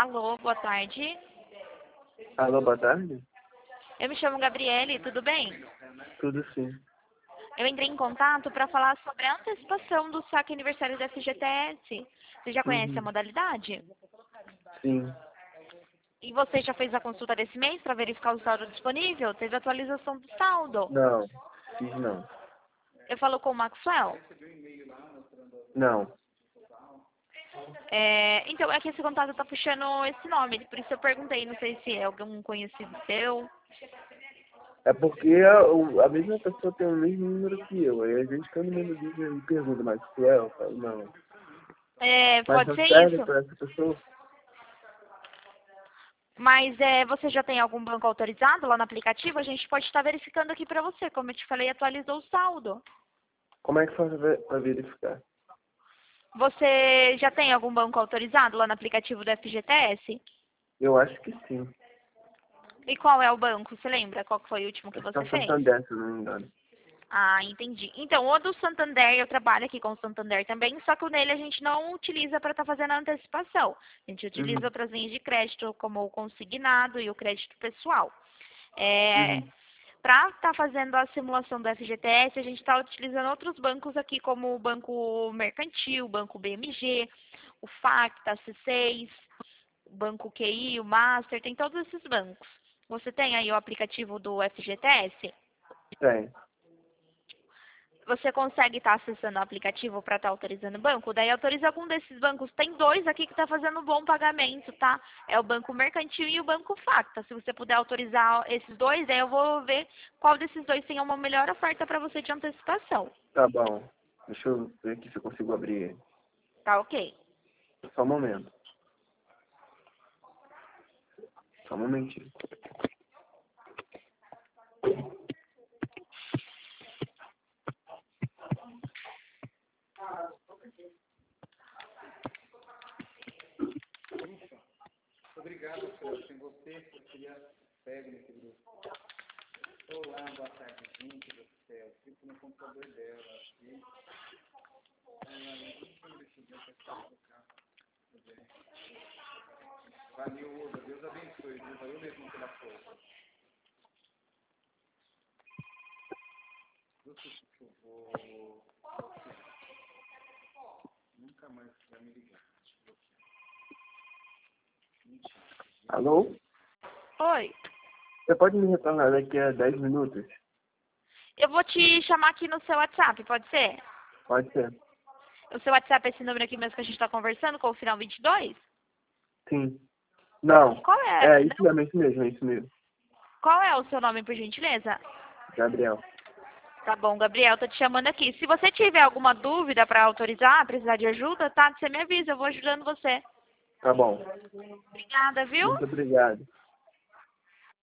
Alô, boa tarde. Alô, boa tarde? Eu me chamo Gabriele, tudo bem? Tudo sim. Eu entrei em contato para falar sobre a antecipação do saque aniversário da FGTS. Você já conhece a Uhum. modalidade? Sim. E você já fez a consulta desse mês para verificar o saldo disponível? Teve atualização do saldo? Não. Fiz não. Eu falo com o Maxwell. Não. Então, é que esse contato está puxando esse nome, por isso eu perguntei, não sei se é algum conhecido seu. É porque a mesma pessoa tem o mesmo número que eu. Aí a gente quando me diz e pergunta, mas tu é? Eu falo, não. Mas Pode não ser serve isso. pra essa pessoa? Mas você já tem algum banco autorizado lá no aplicativo? A gente pode estar verificando aqui para você. Como eu te falei, atualizou o saldo. Como é que faz pra verificar? Você já tem algum banco autorizado lá no aplicativo do FGTS? Eu acho que sim. E qual é o banco? Você lembra qual que foi o último que Acho que é você o fez? Santander, se eu não me engano. Ah, entendi. Então, o do Santander, eu trabalho aqui com o Santander também, só que o nele a gente não utiliza para estar fazendo a antecipação. A gente utiliza Uhum. outras linhas de crédito, como o consignado e o crédito pessoal. Uhum. Para estar fazendo a simulação do FGTS, a gente está utilizando outros bancos aqui, como o Banco Mercantil, o Banco BMG, o Facta, a C6, o Banco QI, o Master, tem todos esses bancos. Você tem aí o aplicativo do FGTS? Tem. Você consegue estar acessando o aplicativo para estar autorizando o banco? Daí autoriza algum desses bancos. Tem dois aqui que está fazendo um bom pagamento, tá? É o Banco Mercantil e o Banco Facta. Se você puder autorizar esses dois, aí eu vou ver qual desses dois tem uma melhor oferta para você de antecipação. Tá bom. Deixa eu ver aqui se eu consigo abrir ele. Tá ok? Só um momento. Só um momentinho. Obrigado, Celso. Sem você, eu seria pego nesse grupo. Olá, boa tarde, gente do céu. Fico no computador dela. E... Valeu, Oda. Deus abençoe. Deus valeu mesmo pela força. Eu vou... Nunca mais vai me ligar. Alô? Oi. Você pode me retornar daqui a 10 minutos? Eu vou te chamar aqui no seu WhatsApp, pode ser? Pode ser. O seu WhatsApp é esse número aqui mesmo que a gente está conversando, com o final 22? Sim. Não. Qual é? É isso mesmo, é isso mesmo, é isso mesmo. Qual é o seu nome, por gentileza? Gabriel. Tá bom, Gabriel, tô te chamando aqui. Se você tiver alguma dúvida para autorizar, precisar de ajuda, tá? Você me avisa, eu vou ajudando você. Tá bom. Obrigada, viu? Muito obrigado.